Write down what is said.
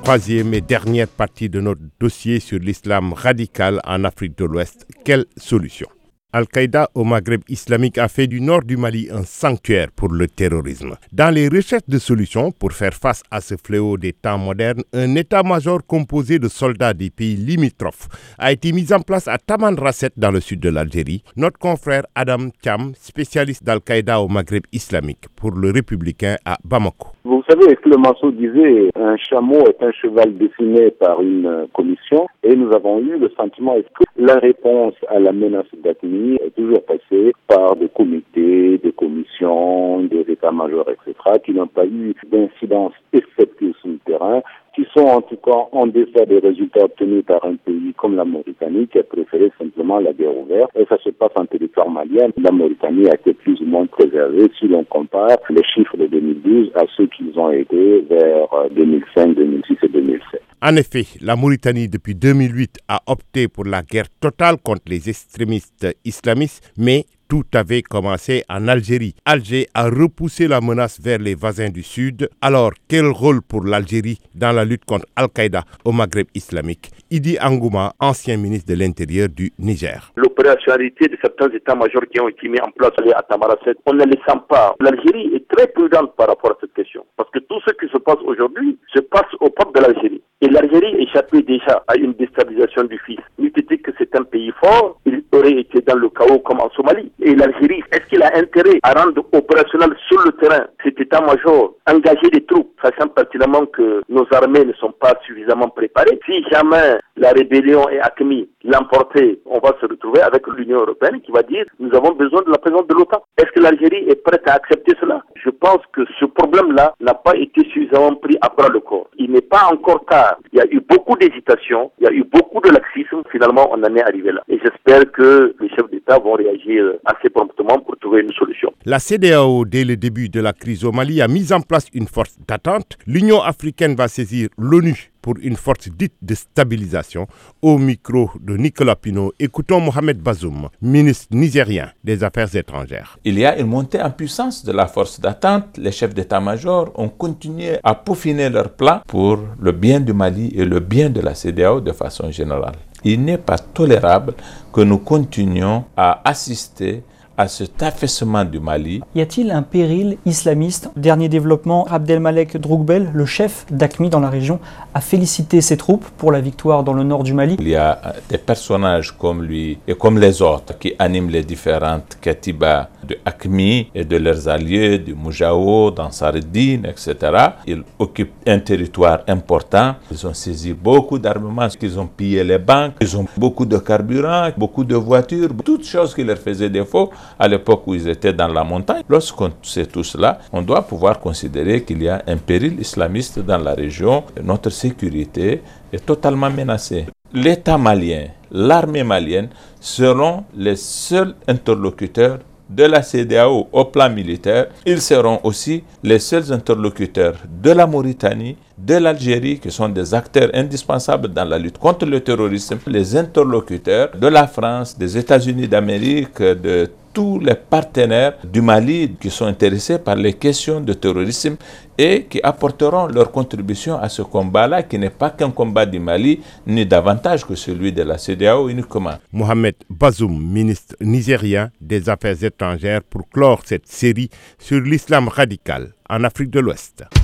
Troisième et dernière partie de notre dossier sur l'islam radical en Afrique de l'Ouest. Quelle solution ? Al-Qaïda au Maghreb islamique a fait du nord du Mali un sanctuaire pour le terrorisme. Dans les recherches de solutions pour faire face à ce fléau des temps modernes, un état-major composé de soldats des pays limitrophes a été mis en place à Taman Rasset dans le sud de l'Algérie. Notre confrère Adam Thiam, spécialiste d'Al-Qaïda au Maghreb islamique pour le Républicain à Bamako. Vous savez, Clemenceau disait un chameau est un cheval dessiné par une commission et nous avons eu le sentiment que la réponse à la menace d'Atmi est toujours passée par des comités, des commissions, des états-majors, etc., qui n'ont pas eu d'incidence effective sur le terrain, qui sont en tout cas en deçà des résultats obtenus par un pays comme la Mauritanie qui a préféré simplement la guerre ouverte. Et ça se passe en territoire malien. La Mauritanie a été plus ou moins préservée si l'on compare les chiffres de 2012 à ceux qu'ils ont été vers 2005, 2006 et 2007. En effet, la Mauritanie depuis 2008 a opté pour la guerre totale contre les extrémistes islamistes, mais tout avait commencé en Algérie. Alger a repoussé la menace vers les voisins du Sud. Alors, quel rôle pour l'Algérie dans la lutte contre Al-Qaïda au Maghreb islamique ? Idi Angouma, ancien ministre de l'Intérieur du Niger. L'opérationnalité de certains états-majors qui ont été mis en place à Tamarasset, on ne les sent pas. L'Algérie est très prudente par rapport à cette question. Parce que tout ce qui se passe aujourd'hui se passe aux portes de l'Algérie. Et l'Algérie échappait déjà à une déstabilisation du fils. Il était que c'est un pays fort, il aurait été dans le chaos comme en Somalie. Et l'Algérie, est-ce qu'il a intérêt à rendre opérationnel sur le terrain cet état-major, engager des troupes, sachant pertinemment que nos armées ne sont pas suffisamment préparées? Si jamais la rébellion est Atmi l'emporter, on va se retrouver avec l'Union européenne qui va dire nous avons besoin de la présence de l'OTAN. Est-ce que l'Algérie est prête à accepter cela? Je pense que ce problème-là n'a pas été suffisamment pris à bras le corps. Il n'est pas encore tard. Il y a eu beaucoup d'hésitation, il y a eu beaucoup de laxisme. Finalement, on en est arrivé là. Et j'espère que les chefs d'État vont réagir assez promptement pour trouver une solution. La CEDEAO, dès le début de la crise au Mali, a mis en place une force d'attente. L'Union africaine va saisir l'ONU pour une force dite de stabilisation. Au micro de Nicolas Pinault, écoutons Mohamed Bazoum, ministre nigérien des Affaires étrangères. Il y a une montée en puissance de la force d'attente. Les chefs d'état-major ont continué à peaufiner leurs plans pour le bien du Mali et le bien de la CEDEAO de façon générale. Il n'est pas tolérable que nous continuions à assister à cet affaissement du Mali. Y a-t-il un péril islamiste? Dernier développement, Abdelmalek Drougbel, le chef d'AQMI dans la région, a félicité ses troupes pour la victoire dans le nord du Mali. Il y a des personnages comme lui et comme les autres qui animent les différentes katibas de AQMI et de leurs alliés, du Moujao, d'Ansar-Eddin, etc. Ils occupent un territoire important. Ils ont saisi beaucoup d'armements, ils ont pillé les banques, ils ont beaucoup de carburant, beaucoup de voitures, toutes choses qui leur faisaient défaut à l'époque où ils étaient dans la montagne. Lorsqu'on sait tout cela, on doit pouvoir considérer qu'il y a un péril islamiste dans la région. Notre sécurité est totalement menacée. L'État malien, l'armée malienne seront les seuls interlocuteurs de la CEDEAO au plan militaire. Ils seront aussi les seuls interlocuteurs de la Mauritanie, de l'Algérie, qui sont des acteurs indispensables dans la lutte contre le terrorisme, les interlocuteurs de la France, des États-Unis d'Amérique, de tous les partenaires du Mali qui sont intéressés par les questions de terrorisme et qui apporteront leur contribution à ce combat-là, qui n'est pas qu'un combat du Mali, ni davantage que celui de la CEDEAO uniquement. Mohamed Bazoum, ministre nigérien des Affaires étrangères, pour clore cette série sur l'islam radical en Afrique de l'Ouest.